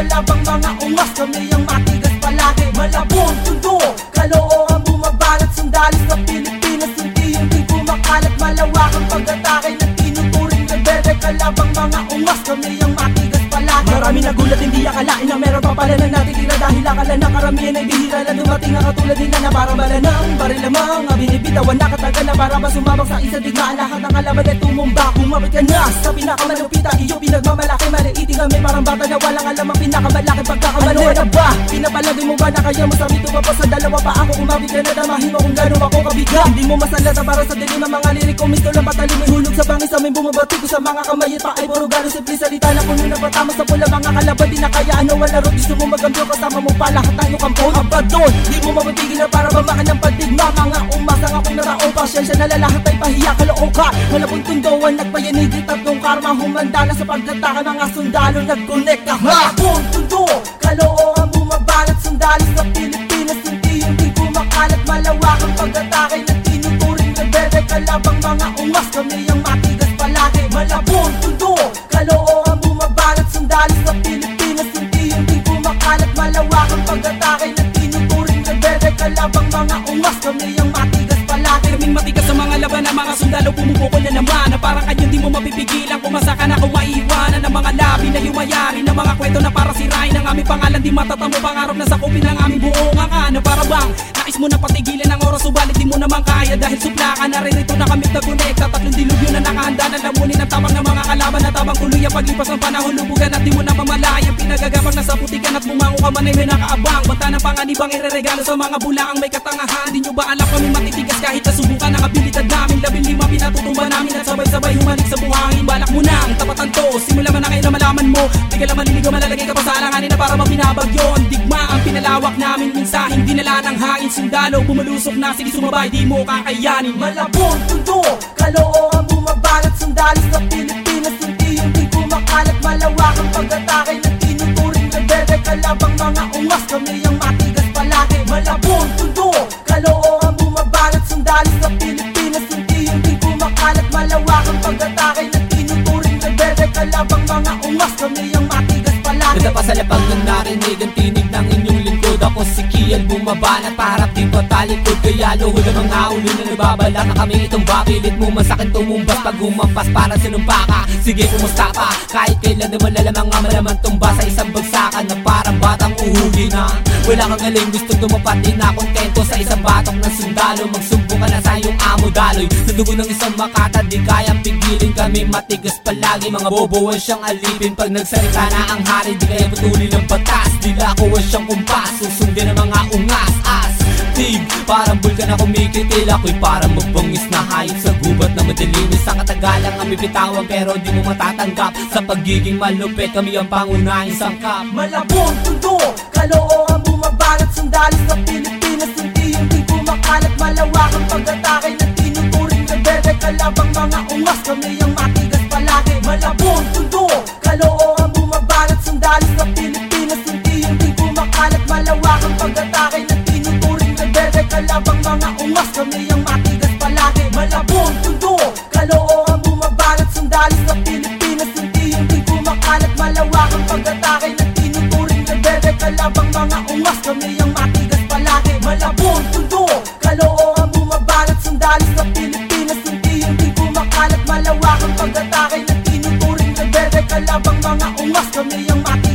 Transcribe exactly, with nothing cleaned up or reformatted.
kalabang mga ungas, kami ang matigas palagi. Malabong tundo, kaloohan bumabalat, sundalo sa Pilipinas, unti-unting kumakalat. Malawak ang pag-atake na tinuturing na bebe, kalabang mga ungas, kami ang matigas palagi. Marami nagulat, hindi akalain na meron pa pala na natitira, dahil akala na karamihan ay bihira na dumating ang katulad nila na para malanang baril lamang ang binibitawan na katagal na para ba sumabak sa isang digmaan. Lahat ng kalaban ay tumumba, kumapit ka na sa pinakamalupita, iyo pinagmamalaki, maliiting kami parang bata na walang alam ang pinakamalaki pagkakamali. Ano na ba? Pinapalagay mo ba na kaya mo sa mito ba pa sa dalawa pa ako kumapit ka na damahin mo kung gano'n ako kabigat. Hindi mo masalata para sa dilim ang mga lirik ko, misto lang patalim may hulog sa bangis, aming bumabati ko sa mga kamay at pa ay puro gano'n simple salita na puno na patama sa pula. Mga kalaban di na kaya ano wala ro, gusto mo magambyo kasama mo pa lahat tayo kampon. Abadon, di mo mapipigil na para mamakan ng pandigma. Mga umasang ako'y naraong pasyensya na lalahat ay pahiya kalooka. Malabong tundoan, nagpayanigit at nung karma humanda na sa pagdataka. Mga sundalo nagkonekta. Malabong tundo, kaloohan bumabalat, sundalo sa Pilipinas, unti-unting kumakalat. Malawak ang pag-atake na tinuturing na bebe, kalabang mga ungas, kami ang matigas palagi. Malabong tundo, kaloohan bumabalat, sundalo sa Pilipinas, unti-unting kumakalat. Malawak ang pag-atake na tinuturing na bebe, kalabang mga ungas, kami ang matigas palagi. Kaming matigas sa mga laban ng mga sundalo, pumupukol na naman na parang kanyo di mo mapipigilan. Kumasa ka na kung maiiwanan ng mga labi na yumayari ng mga kwento na para sirain ang aming pangalan. Di matatamo pangarap na sakupin ng aming buong ang na para bang nais mo na patigilan ng oras, subalit di mo naman kaya dahil supla ka. Naririto na kami nagkonekta, tatlong dilubyo na nakahanda na lamunin ang tabang ng mga kalaban na tabang tuloy ang paglipas ng panahon. Lubugan at di mo na mamalayan, pinagagabang na sa putikan at bumango ka man ay may nakaabang. Banta ng panganibang ireregalo sa mga bulaang may katangahan. Di nyo ba alam kami matitigas kahit nasubukan ang abilidad namin. Labing lima pinatutumba namin at sabay-sabay humalik sa buhangin. Balak mo na ang tapatan to, simula man na kayo na malaman mo. Di ka lang malilig o malalagay ka pa sa alanganin na para mapinabagyon. Digma ang pinalawak namin, mensaheng dinala ng hangin. Sundalo bumulusok na, sige sumabay, di mo kakayanin. Malabong tundo, kaloohan bumabalat, sundalo sa Pilipinas, unti-unting kumakalat. Malawak ang pag-atake na tinuturing na bebe, kalabang mga ungas, kami ang matigas palagi. Malabong tundo, kaloohan bumabalat, sundalo sa Pilipinas, unti-unting kumakalat. Malawak ang pag-atake na tinuturing na bebe, kalabang mga ungas, kami ang matigas palagi. Ganda pa sa lapang nung narinig ang tinig ng inyong lingkod. Ako si Kian bumabanat, paharap di pa talikod. Kaya luhod ang mga ulo na nagbabalak na kami itong bapilit mo. Masakin tumumbas pag umampas para sinumpa ka. Sige kumusta pa, kahit kailan naman lalamang nga malaman tumba sa isang bagsakan na parang batang uhuli na. Wala kang galing, gusto dumapat di na kontento sa isang batok ng sundalo. Magsumpo ka na sa iyong amo daloy sa dugo ng isang makata, di kayang pigilin kami matigas palagi. Mga bobo ang siyang alipin pag nagsalita na ang hari, di kaya patuloy ng batas. Dila ko ang siyang kumpas, susundin ang mga ungas as tig, parang bulkan na kumikitil. Ako'y parang magbangis na hayop sa gubat na madalinis. Sa katagalang kami bitawan pero di mo matatanggap. Sa pagiging malupit kami ang pangunahing sangkap. Malabong tundo, kaloohan bumabalat, sundalo sa Pilipinas, unti-unting kumakalat. Malawak ang pag-atake na tinuturing na bebe, kalabang mga ungas, kami ang matigas palagi. Malabong tundo, kaloohan bumabalat, sundalo sa Pilipinas, unti-unting kumakalat. Malawak ang pag-atake na tinuturing na bebe, kalabang mga ungas, kami ang matigas palagi. Malabong tundo, kaloohan bumabalat, sundalo sa Pilipinas, unti-unting kumakalat. Malawak ang pag-atake na tinuturing na bebe, kalabang mga ungas, kami ang matigas palagi. Malabong tundo, kaloohan bumabalat, sundalo sa Pilipinas, unti-unting kumakalat. Malawak ang pag-atake na tinuturing na bebe, kalabang mga ungas, kami ang matigas